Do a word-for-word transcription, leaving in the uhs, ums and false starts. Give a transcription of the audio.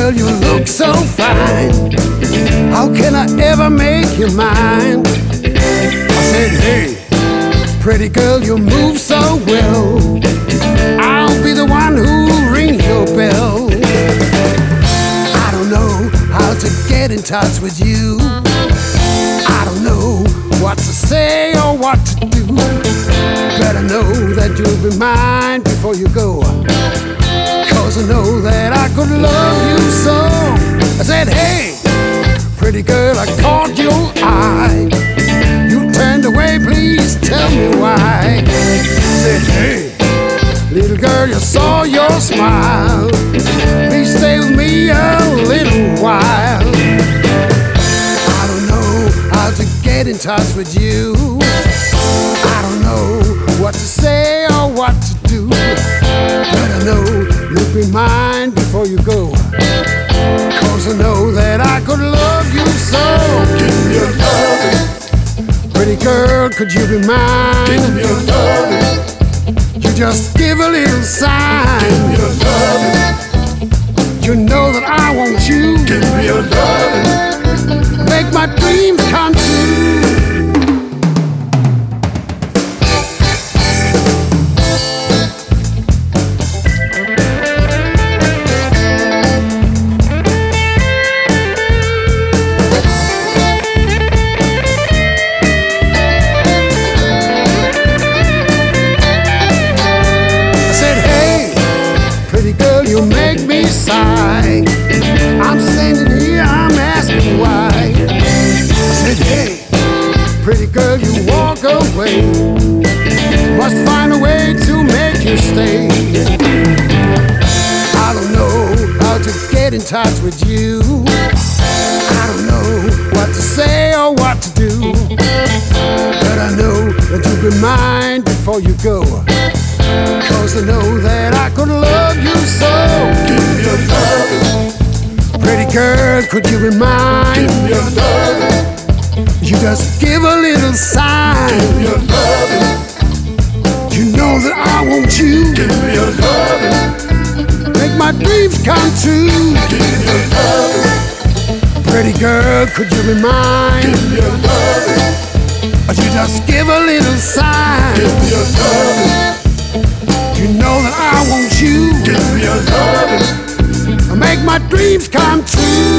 girl, you look so fine. How can I ever make you mine? I said, hey, pretty girl, you move so well. I'll be the one who rings your bell. I don't know how to get in touch with you. I don't know what to say or what to do. Better know that you'll be mine before you go, 'cause I know that I could love you so. I said, hey, pretty girl, I caught your eye. You turned away, please tell me why. I said, hey, little girl, you saw your smile. Please stay with me a little while. I don't know how to get in touch with you. I don't know what to say or what to do. But I know you'll be mine before you go, 'cause I know that I could love you so. Give me your loving. Pretty girl, could you be mine? Give me your loving. You just give a little sign. Give me your loving. You know that I want you. Give me your loving. Make my dreams come true. You make me sigh. I'm standing here, I'm asking why. I said, hey, pretty girl, you walk away. Must find a way to make you stay. I don't know how to get in touch with you. I don't know what to say or what to do. But I know that you'll be mine before you go, 'cause I know that I could love you so. Give me your loving. Pretty girl, could you be mine? Give me your loving. You just give a little sign. Give me your loving. You know that I want you. Give me your loving. Make my dreams come true. Give me your loving. Pretty girl, could you be mine? Give me your loving. You just give a little sign. Give me your loving. You know that I want you. Give me your loving. Make my dreams come true.